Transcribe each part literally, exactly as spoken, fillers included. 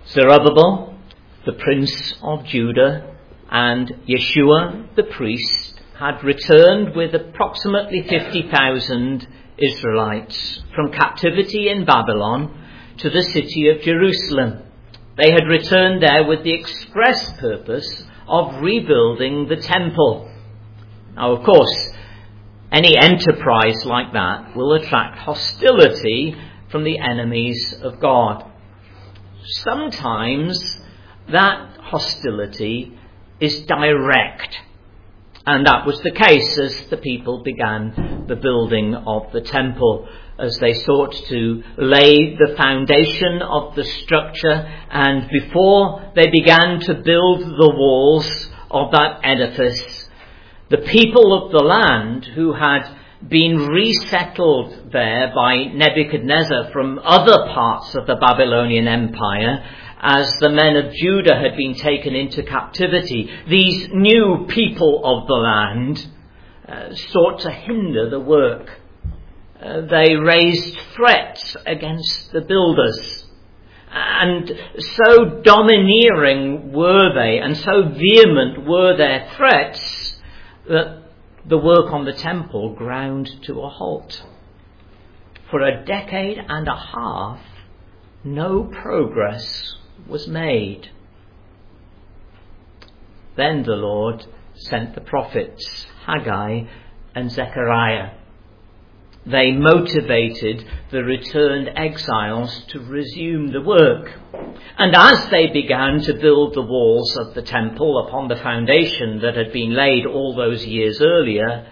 Zerubbabel, the prince of Judah, and Yeshua, the priest, had returned with approximately fifty thousand Israelites from captivity in Babylon to the city of Jerusalem. They had returned there with the express purpose of rebuilding the temple. Now, of course, any enterprise like that will attract hostility from the enemies of God. Sometimes that hostility is direct, and that was the case as the people began the building of the temple, as they sought to lay the foundation of the structure, and before they began to build the walls of that edifice, the people of the land who had been resettled there by Nebuchadnezzar from other parts of the Babylonian Empire, as the men of Judah had been taken into captivity, these new people of the land uh, sought to hinder the work. Uh, they raised threats against the builders. And so domineering were they, and so vehement were their threats, that the work on the temple ground to a halt. For a decade and a half, no progress was made. Then the Lord sent the prophets Haggai and Zechariah. They motivated the returned exiles to resume the work. And as they began to build the walls of the temple upon the foundation that had been laid all those years earlier,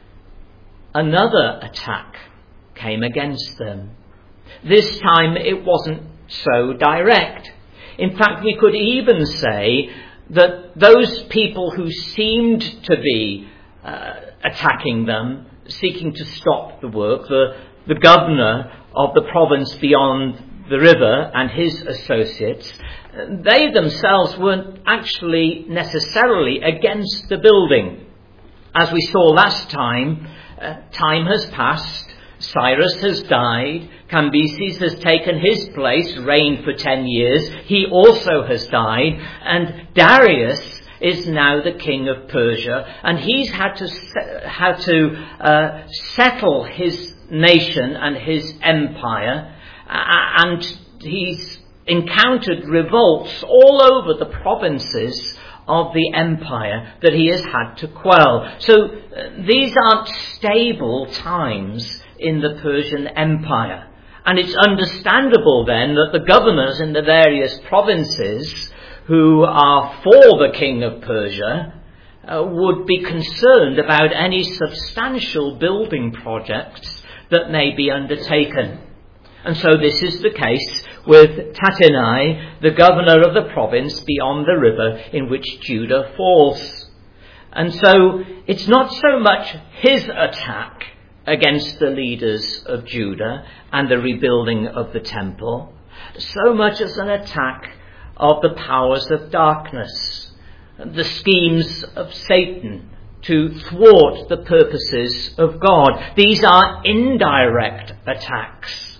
another attack came against them. This time it wasn't so direct. In fact, we could even say that those people who seemed to be uh, attacking them, seeking to stop the work, the, the governor of the province beyond the river and his associates, they themselves weren't actually necessarily against the building. As we saw last time, uh, time has passed, Cyrus has died, Cambyses has taken his place, reigned for ten years, he also has died, and Darius is now the king of Persia, and he's had to had to uh, settle his nation and his empire, uh, and he's encountered revolts all over the provinces of the empire that he has had to quell. So uh, these aren't stable times in the Persian Empire, and it's understandable then that the governors in the various provinces who are for the king of Persia uh, would be concerned about any substantial building projects that may be undertaken. And so this is the case with Tattenai, the governor of the province beyond the river in which Judah falls. And so it's not so much his attack against the leaders of Judah and the rebuilding of the temple, so much as an attack of the powers of darkness, the schemes of Satan to thwart the purposes of God. These are indirect attacks.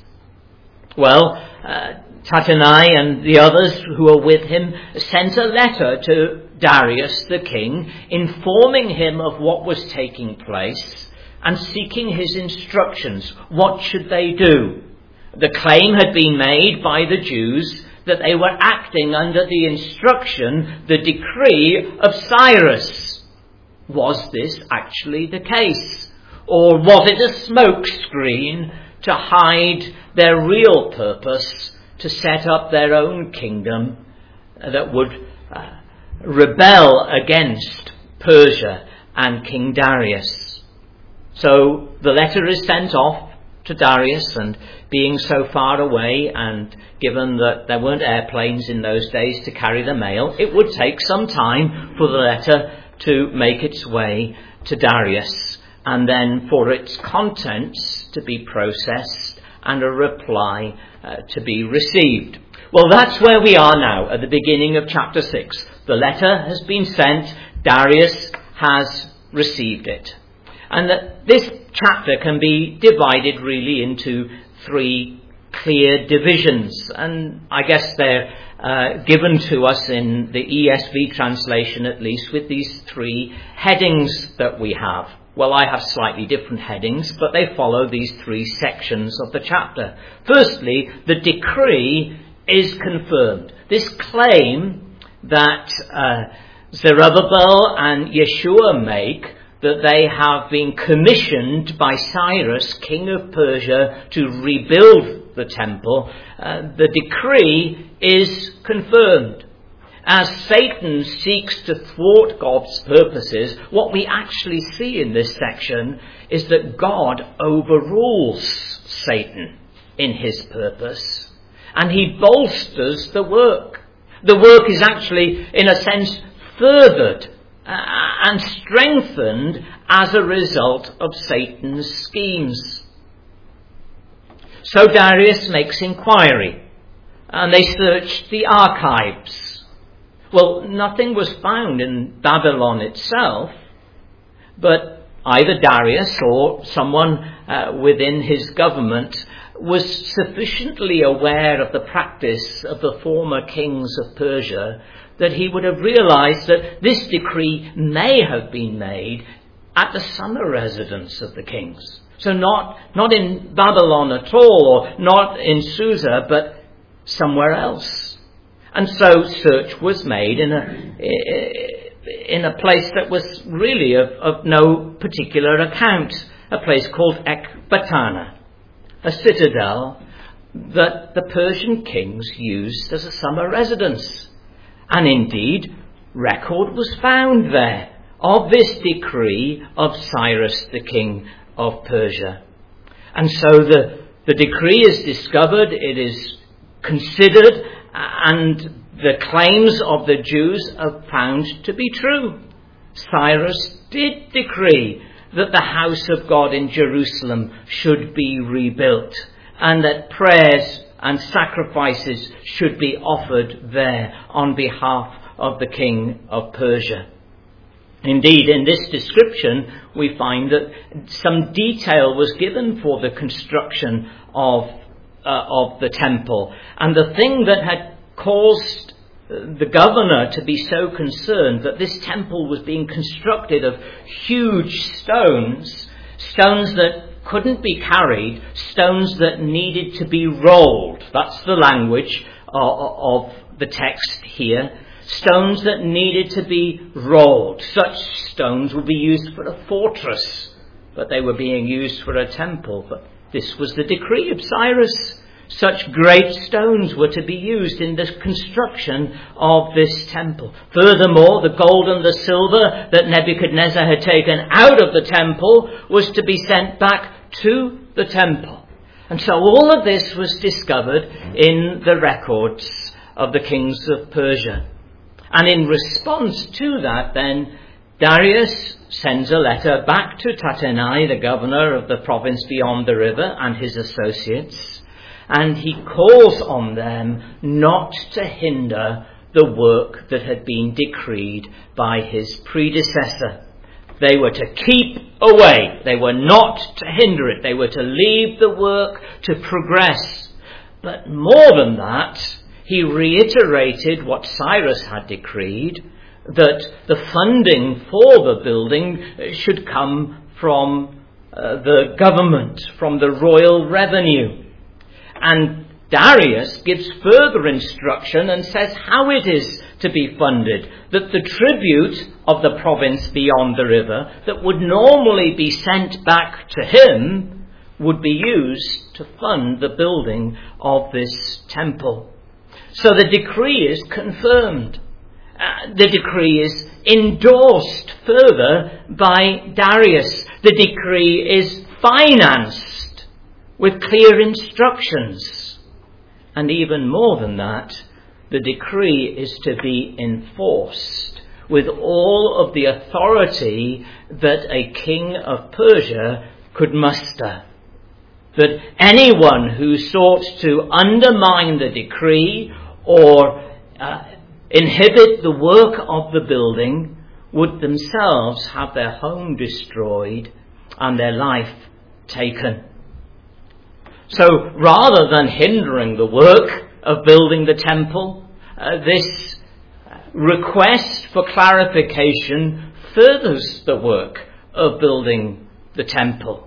Well, uh, Tattenai and the others who are with him sent a letter to Darius the king, informing him of what was taking place and seeking his instructions. What should they do? The claim had been made by the Jews that they were acting under the instruction, the decree of Cyrus. Was this actually the case? Or was it a smokescreen to hide their real purpose, to set up their own kingdom that would uh, rebel against Persia and King Darius? So the letter is sent off to Darius, and being so far away, and given that there weren't airplanes in those days to carry the mail, it would take some time for the letter to make its way to Darius, and then for its contents to be processed and a reply uh, to be received. Well, that's where we are now at the beginning of chapter six. The letter has been sent, Darius has received it. And that this chapter can be divided really into three clear divisions, and I guess they're uh, given to us in the E S V translation at least with these three headings that we have. Well, I have slightly different headings, but they follow these three sections of the chapter. Firstly, the decree is confirmed. This claim that uh, Zerubbabel and Yeshua make, that they have been commissioned by Cyrus, king of Persia, to rebuild the temple, uh, the decree is confirmed. As Satan seeks to thwart God's purposes, what we actually see in this section is that God overrules Satan in his purpose, and he bolsters the work. The work is actually, in a sense, furthered and strengthened as a result of Satan's schemes. So Darius makes inquiry, and they searched the archives. Well, nothing was found in Babylon itself, but either Darius or someone uh, within his government was sufficiently aware of the practice of the former kings of Persia that he would have realized that this decree may have been made at the summer residence of the kings. So not, not in Babylon at all, or not in Susa, but somewhere else. And so search was made in a, in a place that was really of, of no particular account, a place called Ecbatana, a citadel that the Persian kings used as a summer residence. And indeed, record was found there of this decree of Cyrus, the king of Persia. And so the, the decree is discovered, it is considered, and the claims of the Jews are found to be true. Cyrus did decree that the house of God in Jerusalem should be rebuilt, and that prayers and sacrifices should be offered there on behalf of the king of Persia. Indeed, in this description, we find that some detail was given for the construction of, uh, of the temple. And the thing that had caused the governor to be so concerned that this temple was being constructed of huge stones, stones that couldn't be carried, stones that needed to be rolled. That's the language of, of the text here. Stones that needed to be rolled. Such stones would be used for a fortress, but they were being used for a temple. But this was the decree of Cyrus. Such great stones were to be used in the construction of this temple. Furthermore, the gold and the silver that Nebuchadnezzar had taken out of the temple was to be sent back to the temple. And so all of this was discovered in the records of the kings of Persia. And in response to that, then, Darius sends a letter back to Tatenai, the governor of the province beyond the river, and his associates. And he calls on them not to hinder the work that had been decreed by his predecessor. They were to keep away. They were not to hinder it. They were to leave the work to progress. But more than that, he reiterated what Cyrus had decreed, that the funding for the building should come from uh, the government, from the royal revenue. And Darius gives further instruction and says how it is to be funded, that the tribute of the province beyond the river that would normally be sent back to him would be used to fund the building of this temple. So the decree is confirmed. Uh, the decree is endorsed further by Darius. The decree is financed with clear instructions. And even more than that, the decree is to be enforced with all of the authority that a king of Persia could muster. That anyone who sought to undermine the decree or uh, inhibit the work of the building would themselves have their home destroyed and their life taken. So rather than hindering the work of building the temple, uh, this request for clarification furthers the work of building the temple.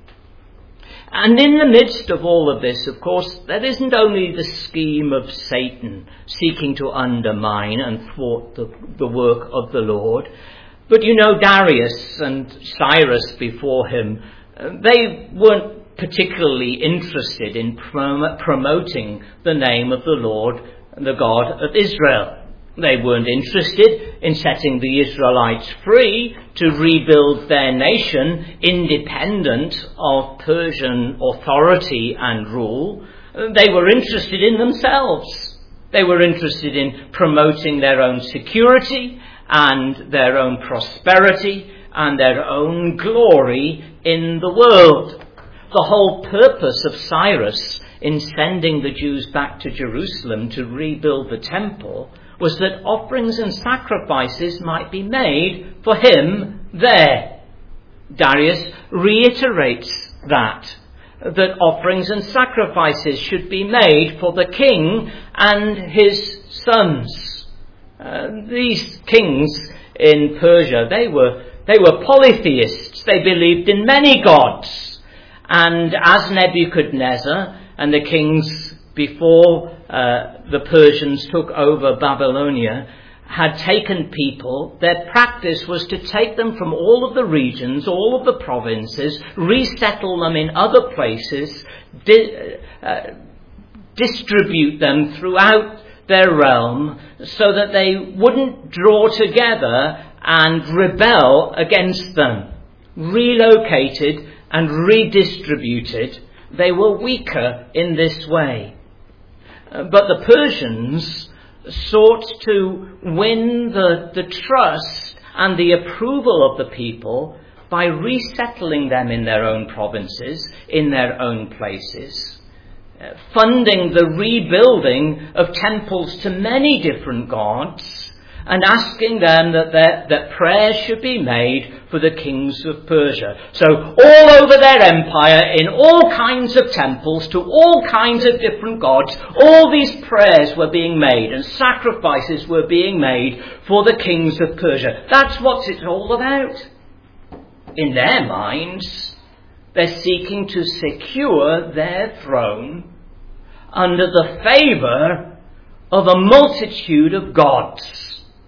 And in the midst of all of this, of course, there isn't only the scheme of Satan seeking to undermine and thwart the, the work of the Lord, but you know, Darius and Cyrus before him, they weren't particularly interested in prom- promoting the name of the Lord, the God of Israel. They weren't interested in setting the Israelites free to rebuild their nation independent of Persian authority and rule. They were interested in themselves. They were interested in promoting their own security and their own prosperity and their own glory in the world. The whole purpose of Cyrus in sending the Jews back to Jerusalem to rebuild the temple was that offerings and sacrifices might be made for him there. Darius reiterates that, that offerings and sacrifices should be made for the king and his sons. Uh, these kings in Persia, they were, they were polytheists. They believed in many gods. And as Nebuchadnezzar and the kings before uh, the Persians took over Babylonia had taken people, their practice was to take them from all of the regions, all of the provinces, resettle them in other places, di- uh, distribute them throughout their realm so that they wouldn't draw together and rebel against them. Relocated and redistributed, they were weaker in this way. But the Persians sought to win the, the trust and the approval of the people by resettling them in their own provinces, in their own places, uh, funding the rebuilding of temples to many different gods, and asking them that, their, that prayers should be made for the kings of Persia. So all over their empire, in all kinds of temples, to all kinds of different gods, all these prayers were being made and sacrifices were being made for the kings of Persia. That's what it's all about. In their minds, they're seeking to secure their throne under the favour of a multitude of gods.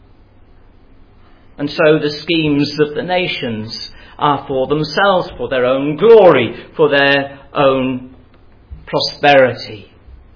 And so the schemes of the nations are for themselves, for their own glory, for their own prosperity.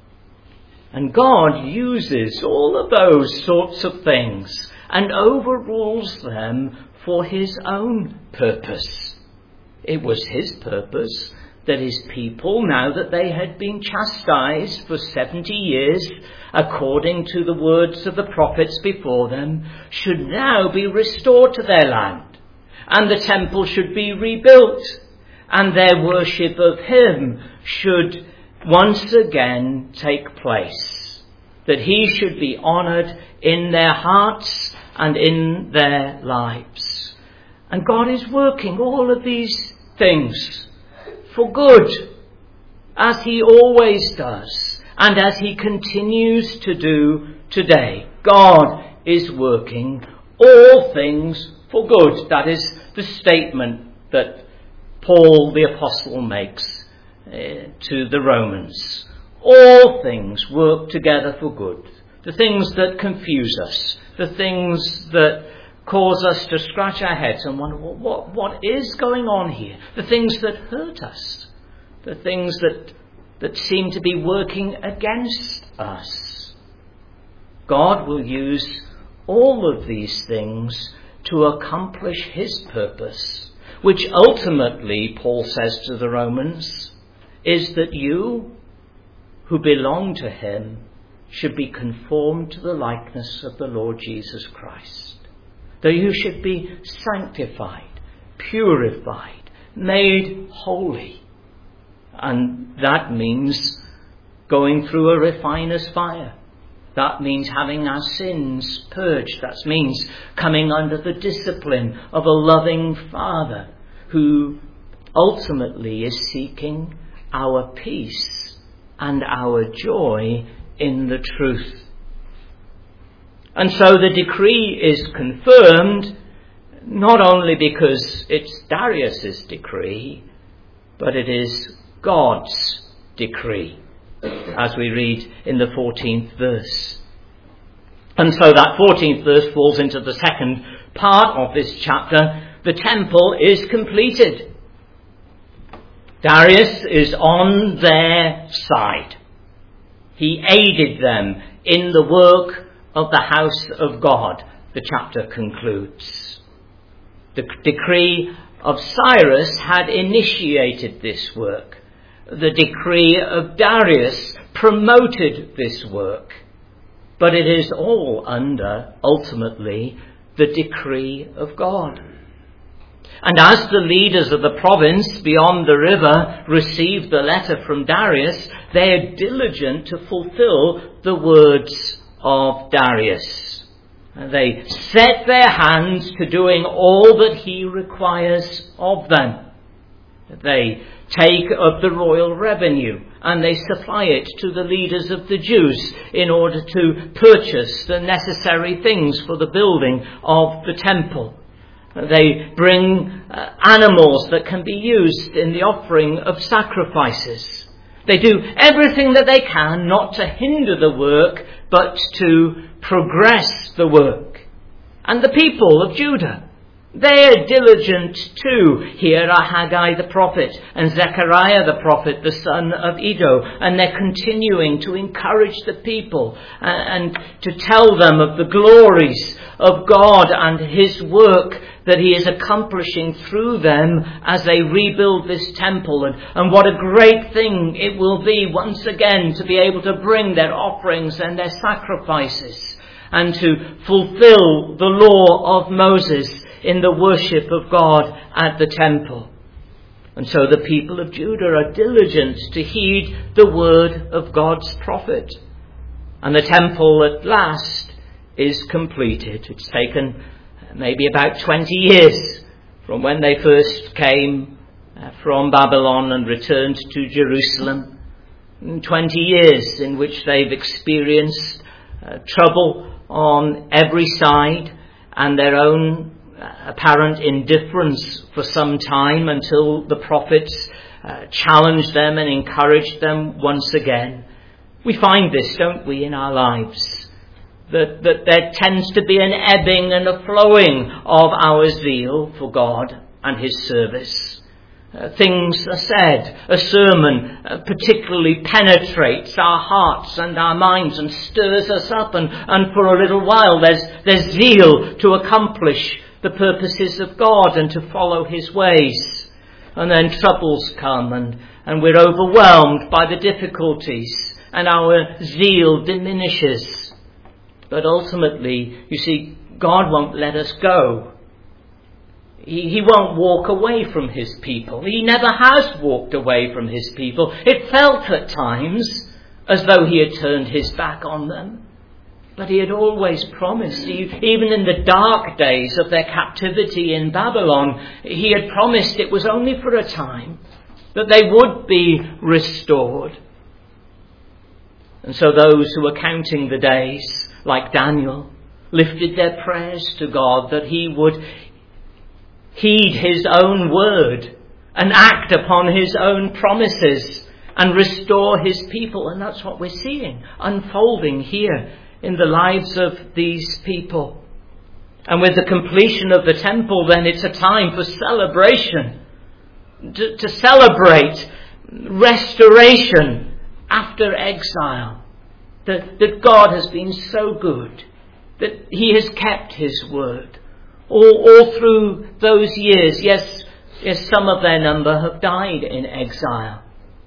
And God uses all of those sorts of things and overrules them for his own purpose. It was his purpose that his people, now that they had been chastised for seventy years, according to the words of the prophets before them, should now be restored to their land, and the temple should be rebuilt, and their worship of him should once again take place, that he should be honoured in their hearts and in their lives. And God is working all of these things for good, as he always does, and as he continues to do today. God is working all things for good. That is the statement that Paul the Apostle makes uh, to the Romans. All things work together for good. The things that confuse us, the things that cause us to scratch our heads and wonder, what, what, what is going on here? The things that hurt us, the things that, that seem to be working against us. God will use all of these things to accomplish his purpose, which ultimately, Paul says to the Romans, is that you who belong to him should be conformed to the likeness of the Lord Jesus Christ. That you should be sanctified, purified, made holy. And that means going through a refiner's fire. That means having our sins purged. That means coming under the discipline of a loving Father who ultimately is seeking our peace and our joy in the truth. And so the decree is confirmed, not only because it's Darius's decree, but it is God's decree, as we read in the fourteenth verse. And so that fourteenth verse falls into the second part of this chapter. The temple is completed. Darius is on their side. He aided them in the work of the house of God, the chapter concludes. The decree of Cyrus had initiated this work. The decree of Darius promoted this work. But it is all under, ultimately, the decree of God. And as the leaders of the province beyond the river received the letter from Darius, they are diligent to fulfill the words of Darius. They set their hands to doing all that he requires of them. They take of the royal revenue and they supply it to the leaders of the Jews in order to purchase the necessary things for the building of the temple. They bring uh, animals that can be used in the offering of sacrifices. They do everything that they can not to hinder the work, but to progress the work. And the people of Judah, they are diligent too. Here are Haggai the prophet and Zechariah the prophet, the son of Iddo, and they're continuing to encourage the people and, and to tell them of the glories of God and his work that he is accomplishing through them as they rebuild this temple, and, and what a great thing it will be once again to be able to bring their offerings and their sacrifices and to fulfill the law of Moses in the worship of God at the temple. And so the people of Judah are diligent to heed the word of God's prophet. And the temple at last is completed. It's taken maybe about twenty years from when they first came from Babylon and returned to Jerusalem. twenty years in which they've experienced uh, trouble on every side and their own apparent indifference for some time until the prophets uh, challenged them and encouraged them once again. We find this, don't we, in our lives? That, that there tends to be an ebbing and a flowing of our zeal for God and his service. Uh, things are said, a sermon uh, particularly penetrates our hearts and our minds and stirs us up, and, and for a little while there's, there's zeal to accomplish the purposes of God and to follow his ways. And then troubles come and, and we're overwhelmed by the difficulties and our zeal diminishes. But ultimately, you see, God won't let us go. He, he won't walk away from his people. He never has walked away from his people. It felt at times as though he had turned his back on them. But he had always promised, even in the dark days of their captivity in Babylon, he had promised it was only for a time, that they would be restored. And so those who were counting the days, like Daniel, lifted their prayers to God that he would heed his own word and act upon his own promises and restore his people. And that's what we're seeing unfolding here in the lives of these people. And with the completion of the temple, then it's a time for celebration. To, to celebrate restoration after exile. That, that God has been so good. That he has kept his word. All, all through those years, yes, yes, some of their number have died in exile.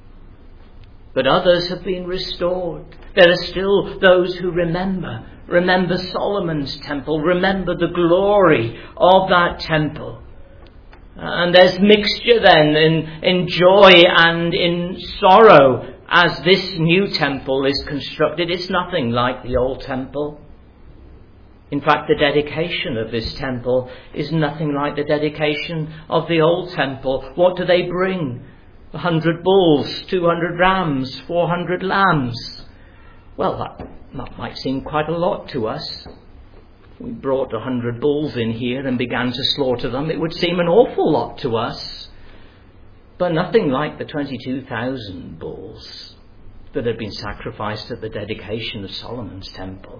But others have been restored. There are still those who remember. Remember Solomon's temple. Remember the glory of that temple. And there's mixture then in, in joy and in sorrow as this new temple is constructed. It's nothing like the old temple. In fact, the dedication of this temple is nothing like the dedication of the old temple. What do they bring? A hundred bulls, two hundred rams, four hundred lambs. Well, that, that might seem quite a lot to us. We brought a hundred bulls in here and began to slaughter them. It would seem an awful lot to us. But nothing like the twenty-two thousand bulls that had been sacrificed at the dedication of Solomon's temple.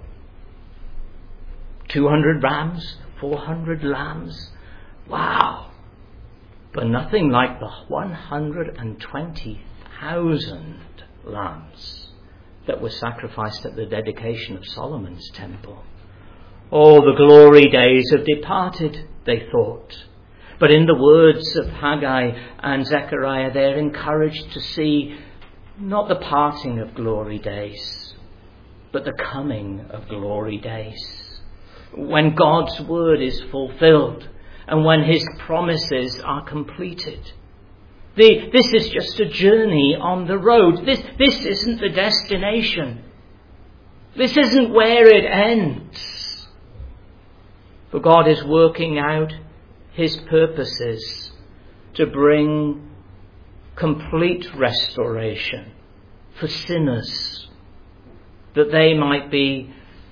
two hundred rams, four hundred lambs. Wow. But nothing like the one hundred twenty thousand lambs that were sacrificed at the dedication of Solomon's temple. Oh, the glory days have departed, they thought. But in the words of Haggai and Zechariah, they're encouraged to see not the parting of glory days, but the coming of glory days. When God's word is fulfilled and when his promises are completed. The, this is just a journey on the road. This, this isn't the destination. This isn't where it ends. For God is working out his purposes to bring complete restoration for sinners, that they might be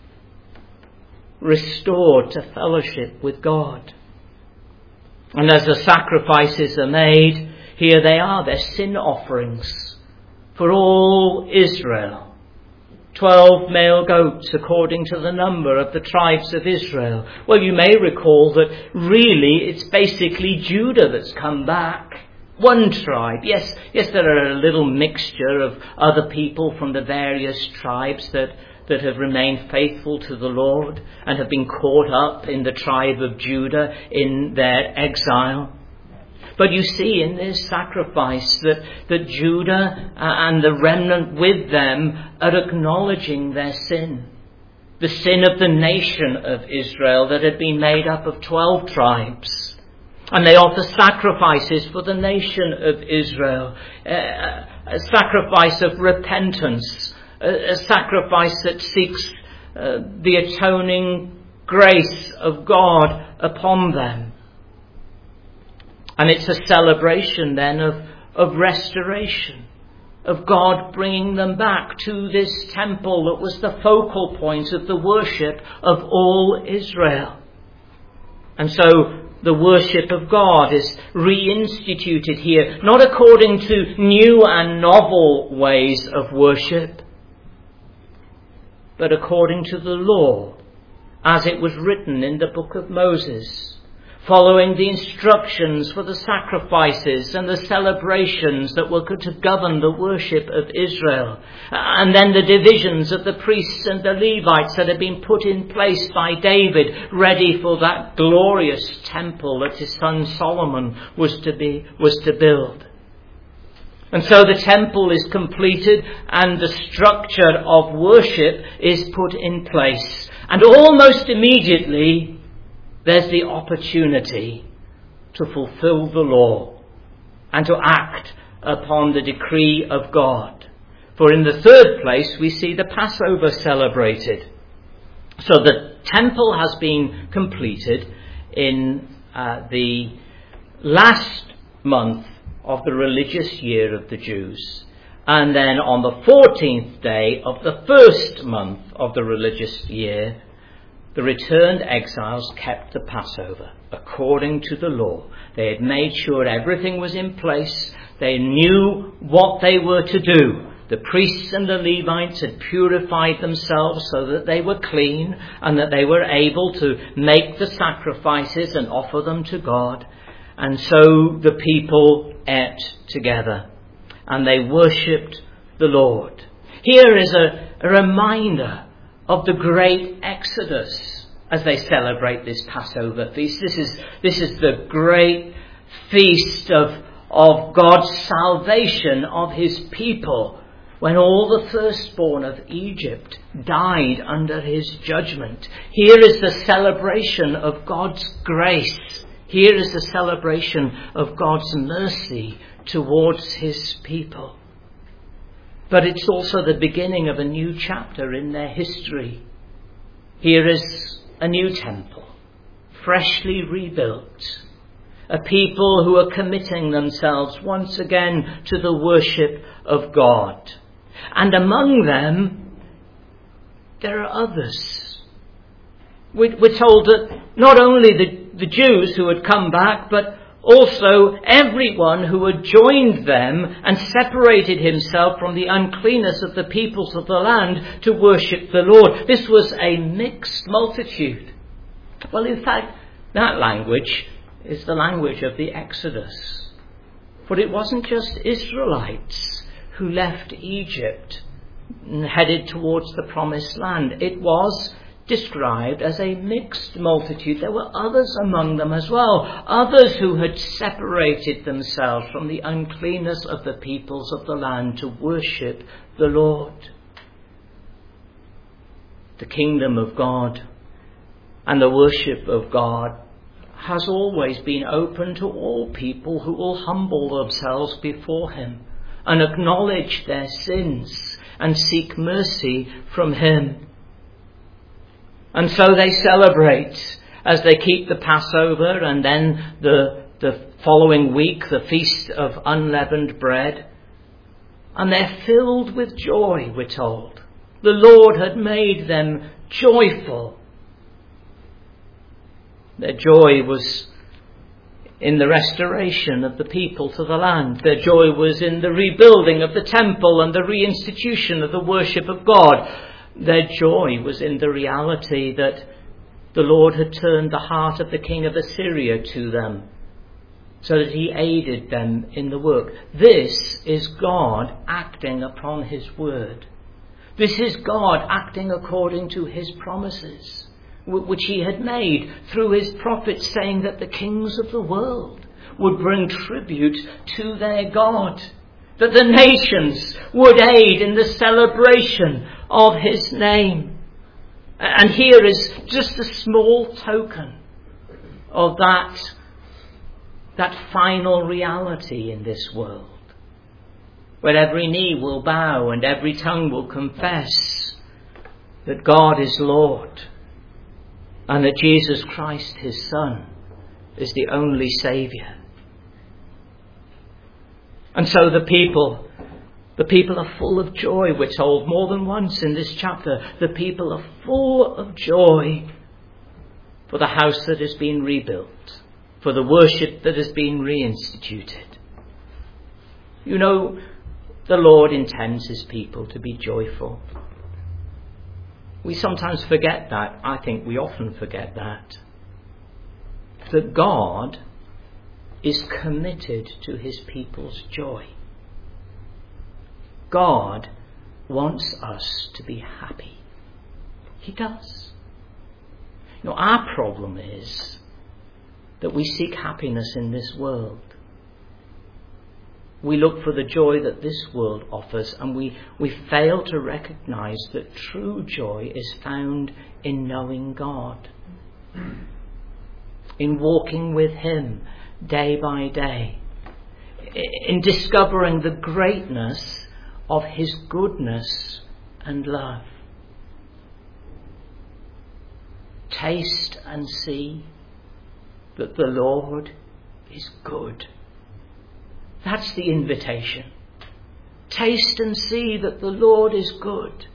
restored to fellowship with God. And as the sacrifices are made, here they are, they're sin offerings for all Israel. Twelve male goats according to the number of the tribes of Israel. Well, you may recall that really it's basically Judah that's come back. One tribe. Yes, yes, there are a little mixture of other people from the various tribes that, that have remained faithful to the Lord and have been caught up in the tribe of Judah in their exile. But you see in this sacrifice that, that Judah and the remnant with them are acknowledging their sin. The sin of the nation of Israel that had been made up of twelve tribes. And they offer sacrifices for the nation of Israel. A, a sacrifice of repentance. A, a sacrifice that seeks uh, the atoning grace of God upon them. And it's a celebration then of, of restoration, of God bringing them back to this temple that was the focal point of the worship of all Israel. And so the worship of God is reinstituted here, not according to new and novel ways of worship, but according to the law, as it was written in the book of Moses, following the instructions for the sacrifices and the celebrations that were to govern the worship of Israel. And then the divisions of the priests and the Levites that had been put in place by David, ready for that glorious temple that his son Solomon was to be, was to build. And so the temple is completed and the structure of worship is put in place. And almost immediately, there's the opportunity to fulfill the law and to act upon the decree of God. For in the third place, we see the Passover celebrated. So the temple has been completed in uh, the last month of the religious year of the Jews. And then on the fourteenth day of the first month of the religious year, the returned exiles kept the Passover according to the law. They had made sure everything was in place. They knew what they were to do. The priests and the Levites had purified themselves so that they were clean and that they were able to make the sacrifices and offer them to God. And so the people ate together and they worshipped the Lord. Here is a, a reminder of the great Exodus as they celebrate this Passover feast. This is, this is the great feast of, of God's salvation of his people, when all the firstborn of Egypt died under his judgment. Here is the celebration of God's grace. Here is the celebration of God's mercy towards his people. But it's also the beginning of a new chapter in their history. Here is a new temple, freshly rebuilt. a people who are committing themselves once again to the worship of God. And among them, there are others. We're told that not only the, the Jews who had come back, but also everyone who had joined them and separated himself from the uncleanness of the peoples of the land to worship the Lord. This was a mixed multitude. Well, in fact, that language is the language of the Exodus. For it wasn't just Israelites who left Egypt and headed towards the promised land. It was described as a mixed multitude. There were others among them as well, others who had separated themselves from the uncleanness of the peoples of the land to worship the Lord. The kingdom of God and the worship of God has always been open to all people who will humble themselves before him and acknowledge their sins and seek mercy from him. And so they celebrate as they keep the Passover and then the, the following week, the Feast of Unleavened Bread. And they're filled with joy, we're told. The Lord had made them joyful. Their joy was in the restoration of the people to the land. Their joy was in the rebuilding of the temple and the reinstitution of the worship of God. Their joy was in the reality that the Lord had turned the heart of the king of Assyria to them, so that he aided them in the work. This is God acting upon his word. This is God acting according to his promises, which he had made through his prophets, saying that the kings of the world would bring tribute to their God, that the nations would aid in the celebration of his name. And here is just a small token of that, that final reality in this world, where every knee will bow and every tongue will confess that God is Lord and that Jesus Christ, his Son, is the only Saviour. And so the people, the people are full of joy, we're told more than once in this chapter. The people are full of joy for the house that has been rebuilt, for the worship that has been reinstituted. You know, the Lord intends his people to be joyful. We sometimes forget that. I think we often forget that. That God is committed to his people's joy. God wants us to be happy. He does. You know, our problem is that we seek happiness in this world. We look for the joy that this world offers, and we, we fail to recognize that true joy is found in knowing God, in walking with him day by day, in discovering the greatness of his goodness and love. Taste and see that the Lord is good. That's the invitation. Taste and see that the Lord is good.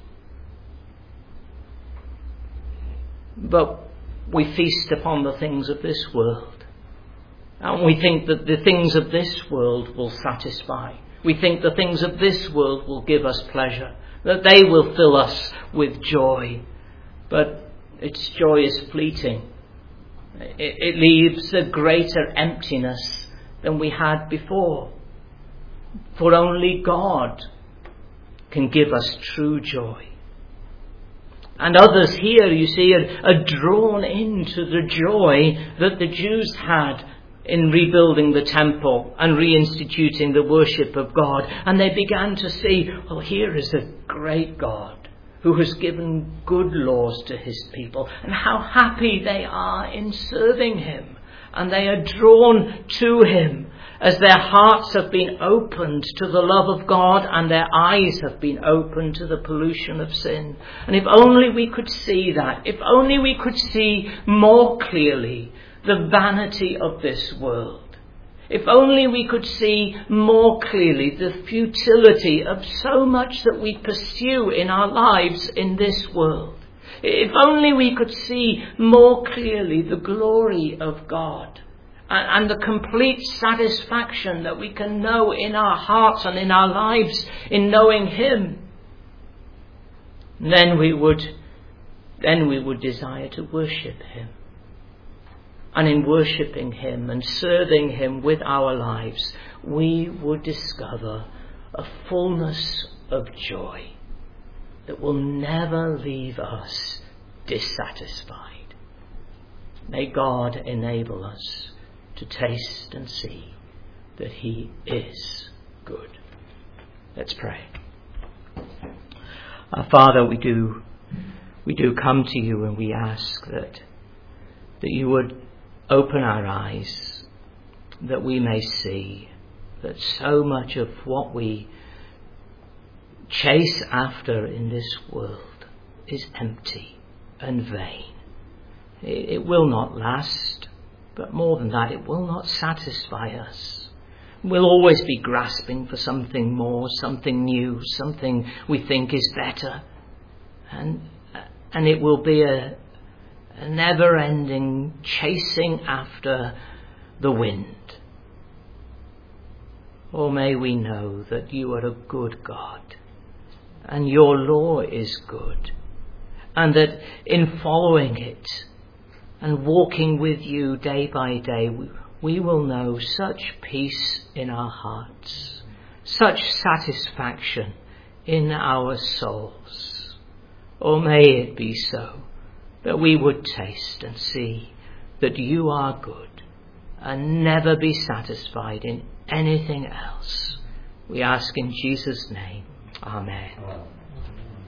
But we feast upon the things of this world. And we think that the things of this world will satisfy. We think the things of this world will give us pleasure, that they will fill us with joy. But its joy is fleeting. It, it leaves a greater emptiness than we had before. For only God can give us true joy. And others here, you see, are, are drawn into the joy that the Jews had in rebuilding the temple and reinstituting the worship of God. And they began to see, well, here is a great God who has given good laws to his people, and how happy they are in serving him. And they are drawn to him as their hearts have been opened to the love of God and their eyes have been opened to the pollution of sin. And if only we could see that, if only we could see more clearly the vanity of this world. If only we could see more clearly the futility of so much that we pursue in our lives in this world. If only we could see more clearly the glory of God and, and the complete satisfaction that we can know in our hearts and in our lives in knowing Him. Then we would, then we would desire to worship Him. And in worshipping Him and serving Him with our lives, we would discover a fullness of joy that will never leave us dissatisfied. May God enable us to taste and see that He is good. Let's pray. Our Father, we do, we do come to You and we ask that, that You would open our eyes, that we may see that so much of what we chase after in this world is empty and vain. It, it will not last, but more than that, it will not satisfy us. We'll always be grasping for something more, something new, something we think is better. And, and it will be a A never-ending chasing after the wind. Oh, may we know that You are a good God and Your law is good, and that in following it and walking with You day by day, we, we will know such peace in our hearts, such satisfaction in our souls. Oh, may it be so, that we would taste and see that You are good and never be satisfied in anything else. We ask in Jesus' name. Amen. Amen.